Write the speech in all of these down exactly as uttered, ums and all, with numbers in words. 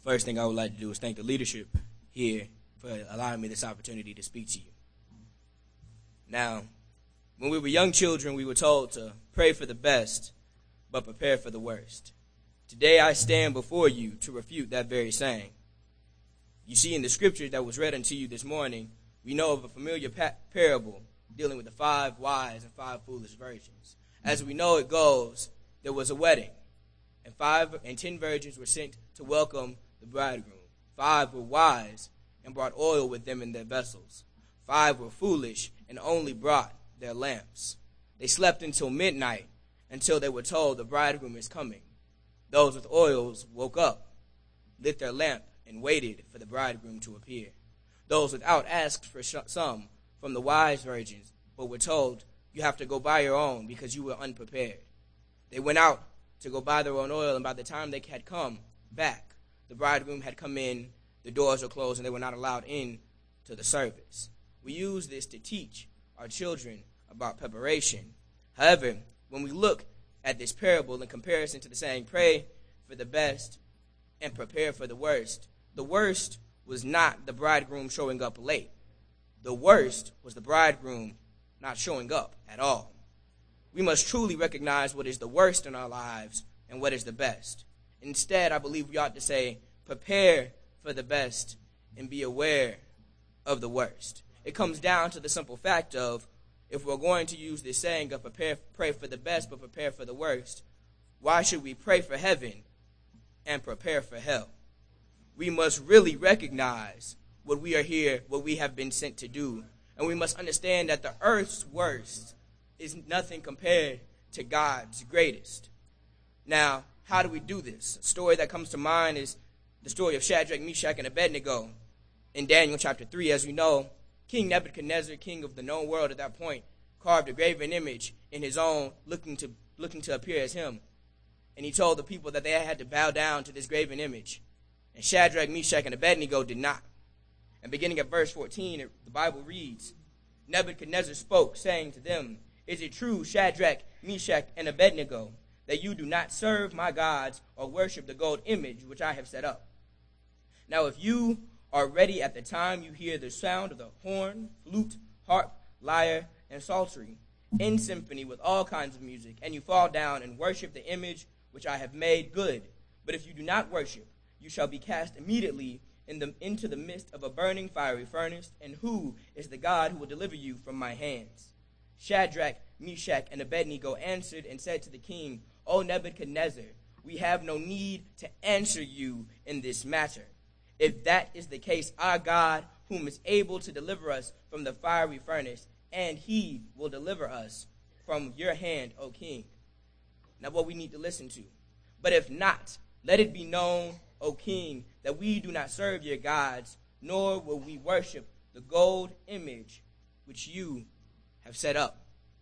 First thing I would like to do is thank the leadership here for allowing me this opportunity to speak to you. Now, when we were young children, we were told to pray for the best, but prepare for the worst. Today I stand before you to refute that very saying. You see, in the scripture that was read unto you this morning, we know of a familiar pa- parable dealing with the five wise and five foolish virgins. As we know it goes, there was a wedding, and five and ten virgins were sent to welcome the bridegroom. Five were wise and brought oil with them in their vessels. Five were foolish and only brought their lamps. They slept until midnight, until they were told the bridegroom is coming. Those with oils woke up, lit their lamp, and waited for the bridegroom to appear. Those without asked for sh- some from the wise virgins, but were told, you have to go buy your own because you were unprepared. They went out to go buy their own oil, and by the time they had come back, the bridegroom had come in, the doors were closed, and they were not allowed in to the service. We use this to teach our children about preparation. However, when we look at this parable in comparison to the saying, pray for the best and prepare for the worst, the worst was not the bridegroom showing up late. The worst was the bridegroom not showing up at all. We must truly recognize what is the worst in our lives and what is the best. Instead, I believe we ought to say, prepare for the best and be aware of the worst. It comes down to the simple fact of, if we're going to use this saying of prepare, pray for the best but prepare for the worst, why should we pray for heaven and prepare for hell? We must really recognize what we are here, what we have been sent to do. And we must understand that the earth's worst is nothing compared to God's greatest. Now, how do we do this? A story that comes to mind is the story of Shadrach, Meshach, and Abednego in Daniel chapter three. As we know, King Nebuchadnezzar, king of the known world at that point, carved a graven image in his own, looking to looking to appear as him. And he told the people that they had to bow down to this graven image. And Shadrach, Meshach, and Abednego did not. And beginning at verse fourteen, the Bible reads, Nebuchadnezzar spoke, saying to them, is it true, Shadrach, Meshach, and Abednego, that you do not serve my gods or worship the gold image which I have set up? Now if you are ready at the time you hear the sound of the horn, flute, harp, lyre, and psaltery, in symphony with all kinds of music, and you fall down and worship the image which I have made, good. But if you do not worship, you shall be cast immediately in the, into the midst of a burning fiery furnace, and who is the God who will deliver you from my hands? Shadrach, Meshach, and Abednego answered and said to the king, O Nebuchadnezzar, we have no need to answer you in this matter. If that is the case, our God, whom is able to deliver us from the fiery furnace, and he will deliver us from your hand, O king. Now what we need to listen to. But if not, let it be known, O king, that we do not serve your gods, nor will we worship the gold image which you have set up.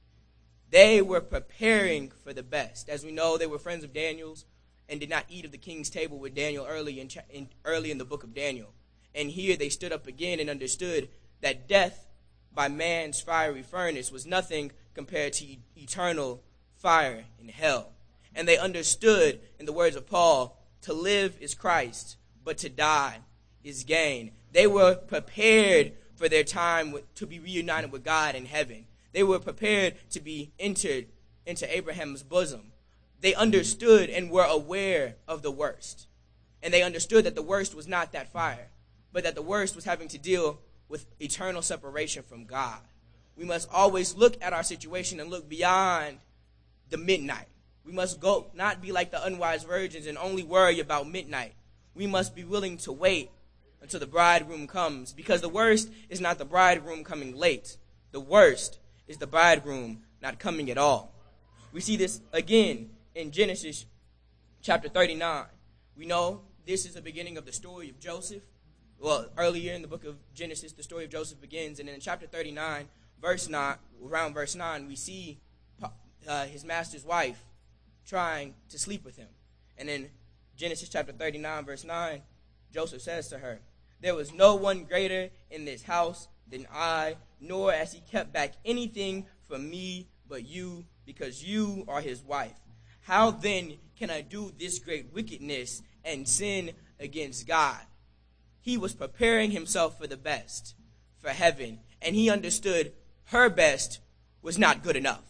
They were preparing for the best. As we know, they were friends of Daniel's and did not eat of the king's table with Daniel early in, in, early in the book of Daniel. And here they stood up again and understood that death by man's fiery furnace was nothing compared to e- eternal fire in hell. And they understood, in the words of Paul, to live is Christ, but to die is gain. They were prepared for their time with, to be reunited with God in heaven. They were prepared to be entered into Abraham's bosom. They understood and were aware of the worst. And they understood that the worst was not that fire, but that the worst was having to deal with eternal separation from God. We must always look at our situation and look beyond the midnight. We must go, not be like the unwise virgins and only worry about midnight. We must be willing to wait until the bridegroom comes, because the worst is not the bridegroom coming late. The worst is the bridegroom not coming at all. We see this again in Genesis chapter thirty-nine. We know this is the beginning of the story of Joseph. Well, earlier in the book of Genesis, the story of Joseph begins, and in chapter thirty-nine, verse nine, around verse nine, we see uh, his master's wife trying to sleep with him. And in Genesis chapter thirty-nine, verse nine, Joseph says to her, there was no one greater in this house than I, nor has he kept back anything from me but you, because you are his wife. How then can I do this great wickedness and sin against God. He was preparing himself for the best, for heaven, and he understood her best was not good enough.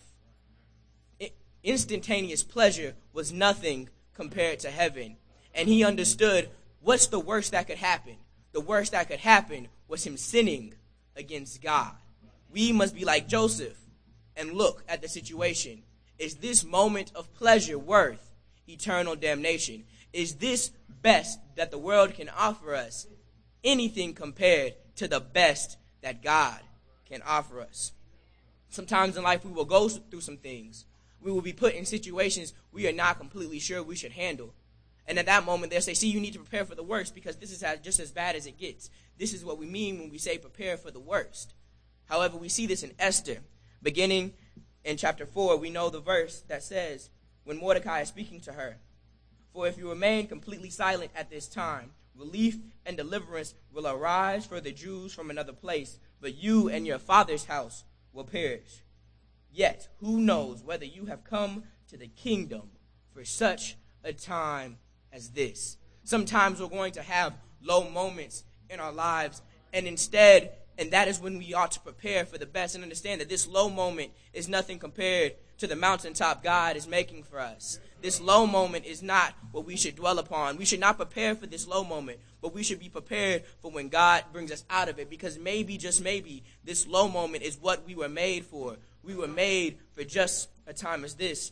Instantaneous pleasure was nothing compared to heaven, and he understood what's the worst that could happen. The worst that could happen was him sinning against God. We must be like Joseph and look at the situation. Is this moment of pleasure worth eternal damnation? Is this best that the world can offer us anything compared to the best that God can offer us? Sometimes in life we will go through some things. We will be put in situations we are not completely sure we should handle. And at that moment they'll say, see, you need to prepare for the worst because this is just as bad as it gets. This is what we mean when we say prepare for the worst. However, we see this in Esther. Beginning in chapter four, we know the verse that says, when Mordecai is speaking to her, for if you remain completely silent at this time, relief and deliverance will arise for the Jews from another place, but you and your father's house will perish. Yet, who knows whether you have come to the kingdom for such a time as this? Sometimes we're going to have low moments in our lives, and instead, and that is when we ought to prepare for the best and understand that this low moment is nothing compared to the mountaintop God is making for us. This low moment is not what we should dwell upon. We should not prepare for this low moment, but we should be prepared for when God brings us out of it, because maybe, just maybe, this low moment is what we were made for. We were made for just a time as this.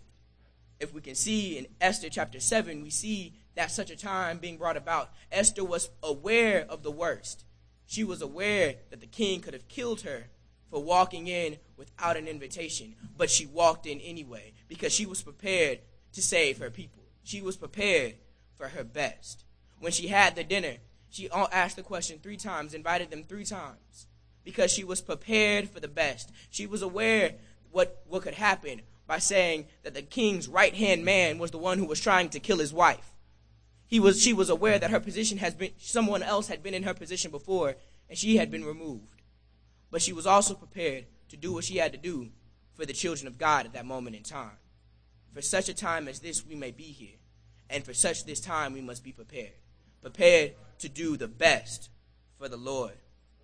If we can see in Esther chapter seven, we see that such a time being brought about. Esther was aware of the worst. She was aware that the king could have killed her for walking in without an invitation, but she walked in anyway because she was prepared to save her people. She was prepared for her best. When she had the dinner, she asked the question three times, invited them three times, because she was prepared for the best. She was aware what, what could happen by saying that the king's right-hand man was the one who was trying to kill his wife. He was, she was aware that her position has been, someone else had been in her position before, and she had been removed. But she was also prepared to do what she had to do for the children of God at that moment in time. For such a time as this, we may be here, and for such this time, we must be prepared. Prepared to do the best for the Lord.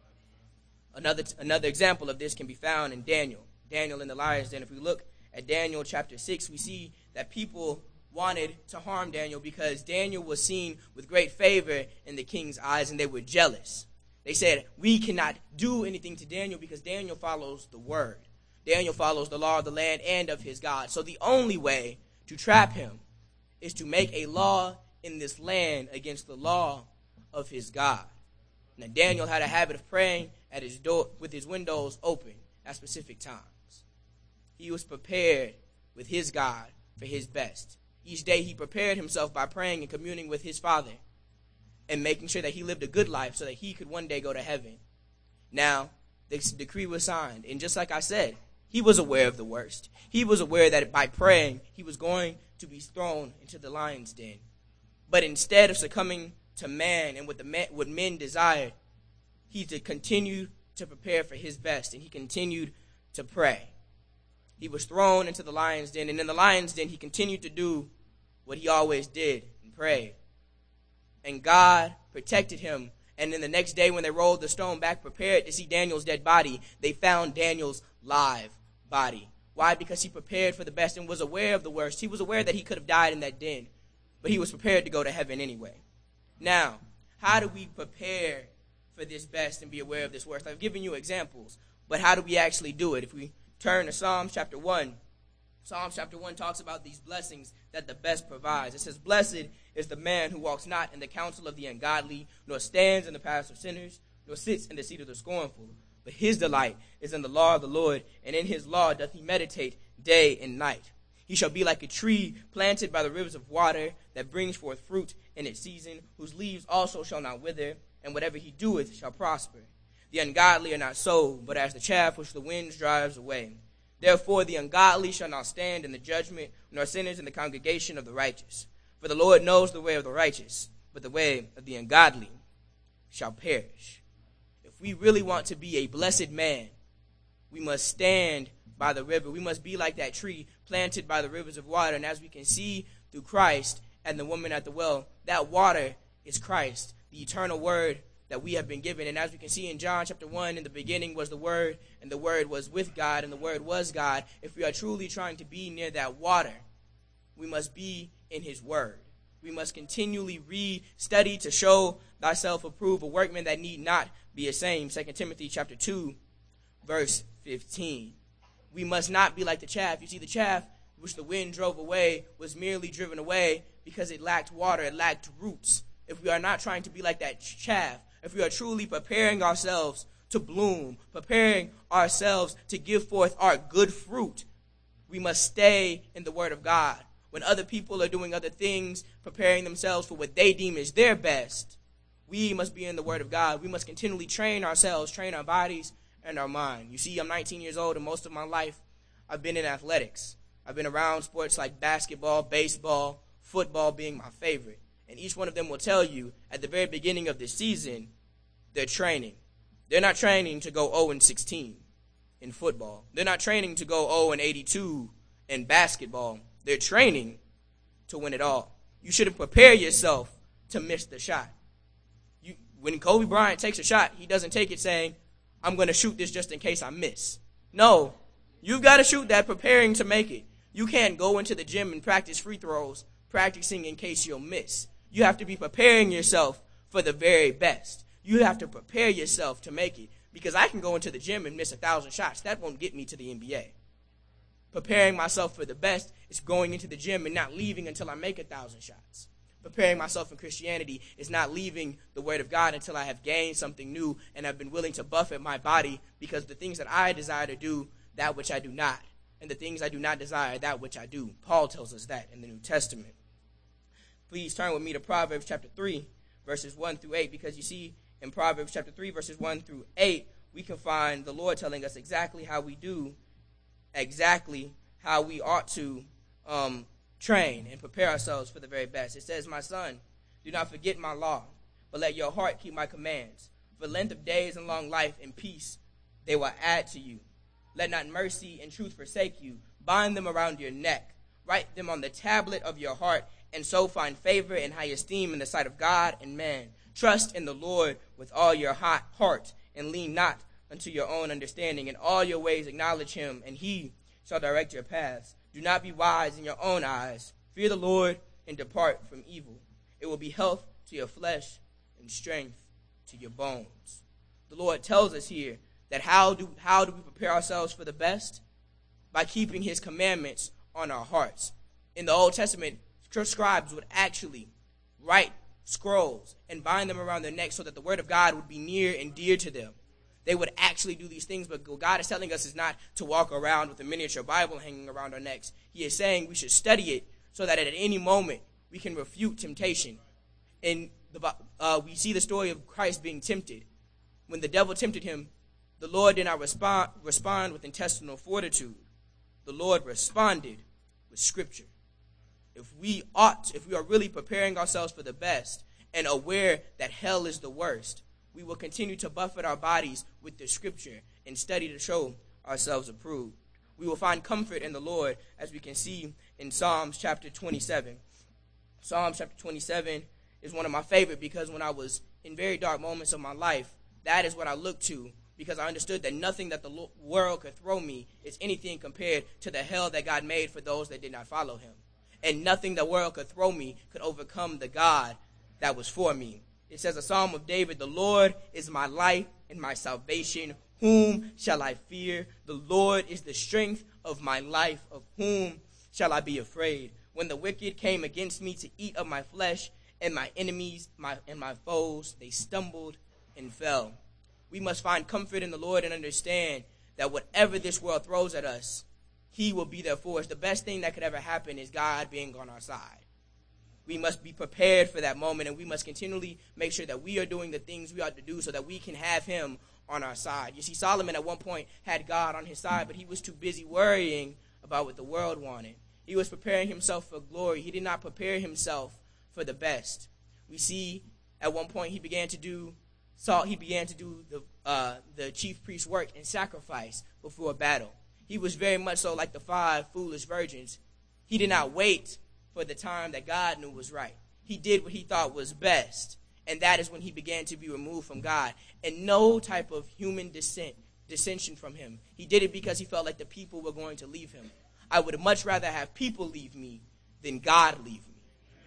Another, another example of this can be found in Daniel. Daniel in the lion's den. If we look at Daniel chapter six, we see that people wanted to harm Daniel because Daniel was seen with great favor in the king's eyes, and they were jealous. They said, we cannot do anything to Daniel because Daniel follows the word. Daniel follows the law of the land and of his God. So the only way to trap him is to make a law in this land against the law of his God. Now, Daniel had a habit of praying at his door with his windows open at specific times. He was prepared with his God for his best. Each day he prepared himself by praying and communing with his Father and making sure that he lived a good life so that he could one day go to heaven. Now, this decree was signed, and just like I said, he was aware of the worst. He was aware that by praying, he was going to be thrown into the lion's den. But instead of succumbing to man and what, the man, what men desired, he to continue to prepare for his best, and he continued to pray. He was thrown into the lion's den, and in the lion's den, he continued to do what he always did and pray. And God protected him. And then the next day when they rolled the stone back, prepared to see Daniel's dead body, they found Daniel's live body. Why? Because he prepared for the best and was aware of the worst. He was aware that he could have died in that den, but he was prepared to go to heaven anyway. Now, how do we prepare for this best and be aware of this worst? I've given you examples, but how do we actually do it? If we turn to Psalms chapter one, Psalms chapter one talks about these blessings that the best provides. It says, blessed is the man who walks not in the counsel of the ungodly, nor stands in the paths of sinners, nor sits in the seat of the scornful. But his delight is in the law of the Lord, and in his law doth he meditate day and night. He shall be like a tree planted by the rivers of water, that brings forth fruit in its season, whose leaves also shall not wither, and whatever he doeth shall prosper. The ungodly are not so, but as the chaff which the wind drives away. Therefore the ungodly shall not stand in the judgment, nor sinners in the congregation of the righteous. For the Lord knows the way of the righteous, but the way of the ungodly shall perish. If we really want to be a blessed man, we must stand by the river. We must be like that tree planted by the rivers of water. And as we can see through Christ and the woman at the well, that water is Christ, the eternal word that we have been given. And as we can see in John chapter one, in the beginning was the Word, and the Word was with God, and the Word was God. If we are truly trying to be near that water, we must be in his word. We must continually read, study to show thyself approved, a workman that need not be ashamed. Second Timothy chapter two, verse fifteen. We must not be like the chaff. You see, the chaff, which the wind drove away, was merely driven away because it lacked water, it lacked roots. If we are not trying to be like that chaff, if we are truly preparing ourselves to bloom, preparing ourselves to give forth our good fruit, we must stay in the word of God. When other people are doing other things, preparing themselves for what they deem is their best, we must be in the word of God. We must continually train ourselves, train our bodies and our mind. You see, I'm nineteen years old, and most of my life I've been in athletics. I've been around sports like basketball, baseball, football being my favorite. And each one of them will tell you at the very beginning of the season, they're training. They're not training to go oh and sixteen in football. They're not training to go oh and eighty-two in basketball. They're training to win it all. You shouldn't prepare yourself to miss the shot. You, when Kobe Bryant takes a shot, he doesn't take it saying, I'm going to shoot this just in case I miss. No, you've got to shoot that preparing to make it. You can't go into the gym and practice free throws, practicing in case you'll miss. You have to be preparing yourself for the very best. You have to prepare yourself to make it, because I can go into the gym and miss a thousand shots. That won't get me to the N B A. Preparing myself for the best is going into the gym and not leaving until I make a thousand shots. Preparing myself in Christianity is not leaving the word of God until I have gained something new and have been willing to buffet my body, because the things that I desire to do, that which I do not. And the things I do not desire, that which I do. Paul tells us that in the New Testament. Please turn with me to Proverbs chapter three, verses one through eight, because you see in Proverbs chapter three, verses one through eight, we can find the Lord telling us exactly how we do, exactly how we ought to um, train and prepare ourselves for the very best. It says, my son, do not forget my law, but let your heart keep my commands. For length of days and long life and peace they will add to you. Let not mercy and truth forsake you. Bind them around your neck. Write them on the tablet of your heart, and so find favor and high esteem in the sight of God and man. Trust in the Lord with all your heart, and lean not unto your own understanding. In all your ways acknowledge him, and he shall direct your paths. Do not be wise in your own eyes. Fear the Lord and depart from evil. It will be health to your flesh and strength to your bones. The Lord tells us here that how do, how do we prepare ourselves for the best? By keeping his commandments on our hearts. In the Old Testament, scribes would actually write scrolls and bind them around their necks so that the word of God would be near and dear to them. They would actually do these things, but what God is telling us is not to walk around with a miniature Bible hanging around our necks. He is saying we should study it so that at any moment we can refute temptation. And the, uh, we see the story of Christ being tempted. When the devil tempted him, the Lord did not respond, respond with intestinal fortitude. The Lord responded with Scripture. If we ought, if we are really preparing ourselves for the best and aware that hell is the worst, we will continue to buffet our bodies with the Scripture and study to show ourselves approved. We will find comfort in the Lord, as we can see in Psalms chapter twenty-seven. Psalms chapter twenty-seven is one of my favorite, because when I was in very dark moments of my life, that is what I looked to, because I understood that nothing that the world could throw me is anything compared to the hell that God made for those that did not follow him. And nothing the world could throw me could overcome the God that was for me. It says, a Psalm of David, the Lord is my light and my salvation. Whom shall I fear? The Lord is the strength of my life. Of whom shall I be afraid? When the wicked came against me to eat of my flesh, and my enemies my, and my foes, they stumbled and fell. We must find comfort in the Lord and understand that whatever this world throws at us, he will be there for us. The best thing that could ever happen is God being on our side. We must be prepared for that moment, and we must continually make sure that we are doing the things we ought to do so that we can have him on our side. You see, Solomon at one point had God on his side, but he was too busy worrying about what the world wanted. He was preparing himself for glory. He did not prepare himself for the best. We see at one point he began to do Saul, he began to do the uh, the chief priest's work and sacrifice before a battle. He was very much so like the five foolish virgins. He did not wait for the time that God knew was right. he did what he thought was best. And that is when he began to be removed from God. And no type of human dissent, dissension from him. He did it because he felt like the people were going to leave him. I would much rather have people leave me than God leave me.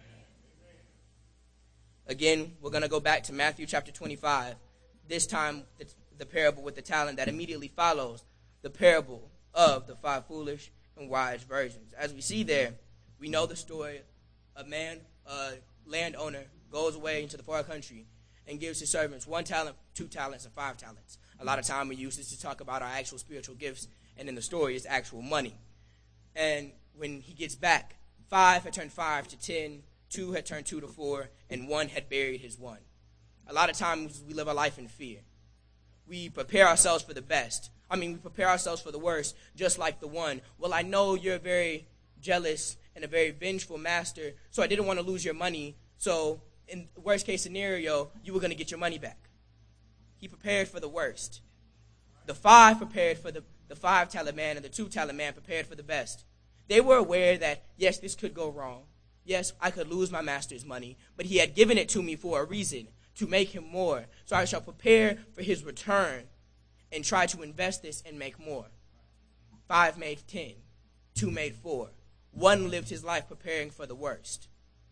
Again, we're going to go back to Matthew chapter twenty-five. This time, it's the parable with the talent that immediately follows the parable of the five foolish and wise virgins. As we see there, we know the story. A man, a landowner, goes away into the far country and gives his servants one talent, two talents, and five talents. A lot of time we use this to talk about our actual spiritual gifts, and in the story it's actual money. And when he gets back, five had turned five to ten, two had turned two to four, and one had buried his one. A lot of times we live our life in fear. We prepare ourselves for the best. I mean, we prepare ourselves for the worst, just like the one. Well, I know you're very jealous and a very vengeful master, so I didn't want to lose your money, so in the worst case scenario, you were going to get your money back. He prepared for the worst. The five prepared for the, the five talent man, and the two talent man prepared for the best. They were aware that, yes, this could go wrong. Yes, I could lose my master's money, but he had given it to me for a reason, to make him more. So I shall prepare for his return and try to invest this and make more. Five made ten. Two made four. One lived his life preparing for the worst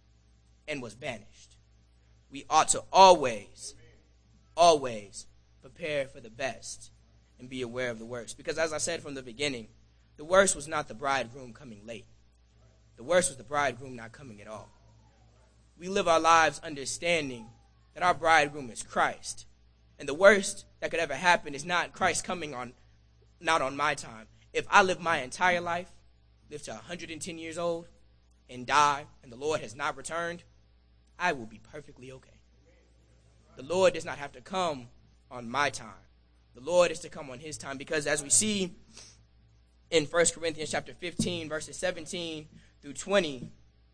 and was banished. We ought to always, always prepare for the best and be aware of the worst. Because as I said from the beginning, the worst was not the bridegroom coming late. The worst was the bridegroom not coming at all. We live our lives understanding that our bridegroom is Christ. And the worst that could ever happen is not Christ coming on, not on my time. If I live my entire life, live to one hundred ten years old, and die, and the Lord has not returned, I will be perfectly okay. The Lord does not have to come on my time. The Lord is to come on his time, because as we see in First Corinthians chapter fifteen, verses seventeen through twenty,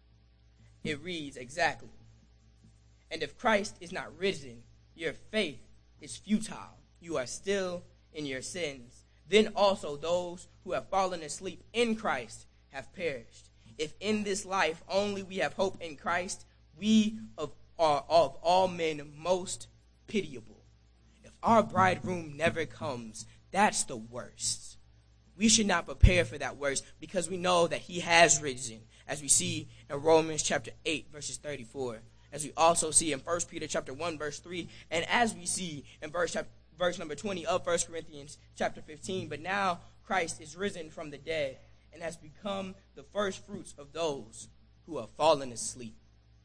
it reads exactly, "And if Christ is not risen, your faith is futile. You are still in your sins. Then also those who have fallen asleep in Christ have perished. If in this life only we have hope in Christ, we of, are of all men most pitiable." If our bridegroom never comes, that's the worst. We should not prepare for that worst, because we know that he has risen, as we see in Romans chapter eight, verses thirty-four, as we also see in First Peter chapter one, verse three, and as we see in verse chapter Verse number twenty of First Corinthians chapter fifteen. But now Christ is risen from the dead and has become the first fruits of those who have fallen asleep.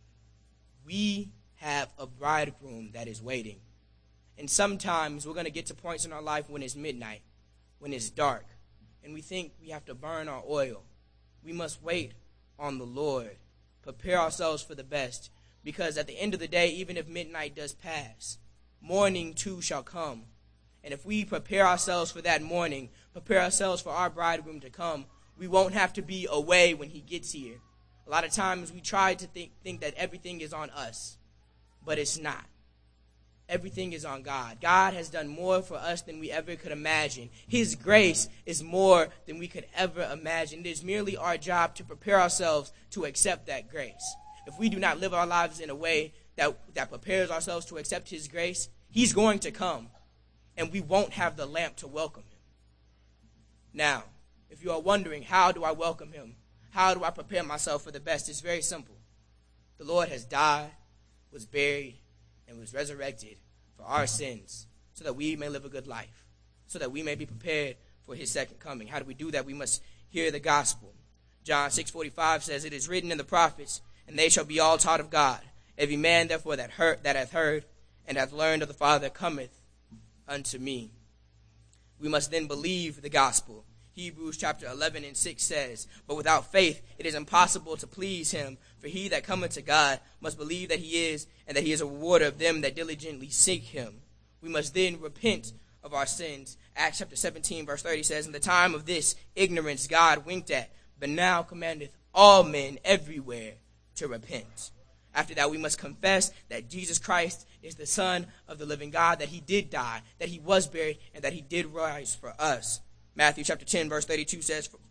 We have a bridegroom that is waiting. And sometimes we're going to get to points in our life when it's midnight, when it's dark, and we think we have to burn our oil. We must wait on the Lord, prepare ourselves for the best, because at the end of the day, even if midnight does pass, morning too shall come. And if we prepare ourselves for that morning, prepare ourselves for our bridegroom to come, we won't have to be away when he gets here. A lot of times we try to think, think that everything is on us, but it's not. Everything is on God. God has done more for us than we ever could imagine. His grace is more than we could ever imagine. It is merely our job to prepare ourselves to accept that grace. If we do not live our lives in a way that, that prepares ourselves to accept his grace, he's going to come, and we won't have the lamp to welcome him. Now, if you are wondering, how do I welcome him? How do I prepare myself for the best? It's very simple. The Lord has died, was buried, and was resurrected for our sins, so that we may live a good life, so that we may be prepared for his second coming. How do we do that? We must hear the gospel. John six forty-five says, "It is written in the prophets, and they shall be all taught of God. Every man, therefore, that heard, that hath heard and hath learned of the Father cometh unto me." We must then believe the gospel. Hebrews chapter eleven and six says, "But without faith it is impossible to please him. For he that cometh to God must believe that he is, and that he is a rewarder of them that diligently seek him." We must then repent of our sins. Acts chapter seventeen verse thirty says, "In the time of this ignorance God winked at, but now commandeth all men everywhere to repent." After that, we must confess that Jesus Christ is the Son of the living God, that he did die, that he was buried, and that he did rise for us. Matthew chapter ten, verse thirty-two says,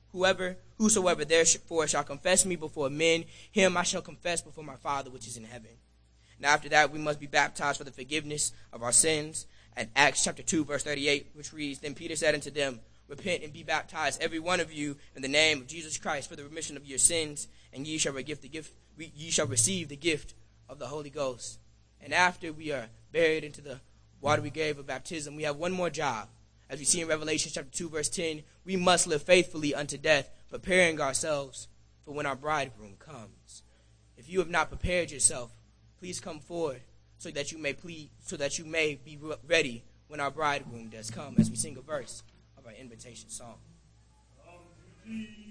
Whoever, whosoever therefore shall confess me before men, him I shall confess before my Father which is in heaven. And after that, we must be baptized for the forgiveness of our sins. And Acts chapter two, verse thirty-eight, which reads, Then Peter said unto them, Repent and be baptized, every one of you, in the name of Jesus Christ, for the remission of your sins, and ye shall give the gift, ye shall receive the gift of the Holy Ghost. And after we are buried into the watery grave of baptism, we have one more job. As we see in Revelation chapter two, verse ten, we must live faithfully unto death, preparing ourselves for when our bridegroom comes. If you have not prepared yourself, please come forward so that you may plead, so that you may be ready when our bridegroom does come, as we sing a verse of our invitation song.